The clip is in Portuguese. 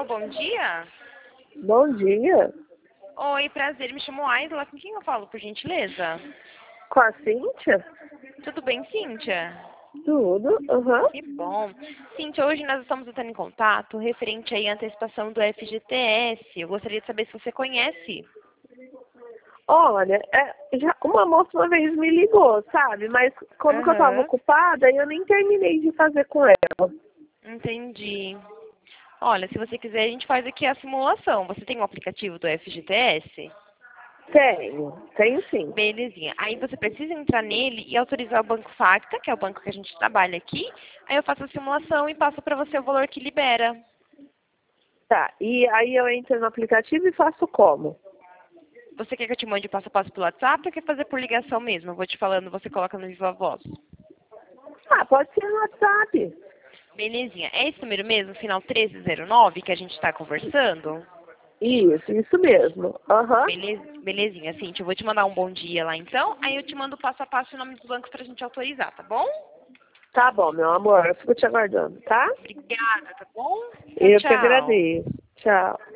Alô, bom dia. Bom dia. Oi, prazer. Me chamo Aisla. Com quem eu falo, por gentileza? Com a Cíntia? Tudo bem, Cíntia? Tudo. Aham. Que bom. Cíntia, hoje nós estamos entrando em contato referente aí à antecipação do FGTS. Eu gostaria de saber se você conhece. Olha, já uma moça uma vez me ligou, sabe? Mas como que eu tava Aham, ocupada, eu nem terminei de fazer com ela. entendi. Olha, se você quiser, a gente faz aqui a simulação. Você tem um aplicativo do FGTS? Tenho sim. Belezinha. Aí você precisa entrar nele e autorizar o Banco Facta, que é o banco que a gente trabalha aqui. Aí eu faço a simulação e passo para você o valor que libera. Tá, e aí eu entro no aplicativo e faço como? Você quer que eu te mande passo a passo pelo WhatsApp ou quer fazer por ligação mesmo? Eu vou te falando, você coloca no Viva Voz. Ah, pode ser no WhatsApp. Belezinha. É esse número mesmo, final 1309, que a gente está conversando? Isso mesmo. Aham. Belezinha, Cintia. Eu vou te mandar um bom dia lá então. Aí eu te mando passo a passo o nome dos bancos pra gente autorizar, tá bom? Tá bom, meu amor, eu fico te aguardando, tá? Obrigada, tá bom? Tchau, Eu que tchau. agradeço. Tchau.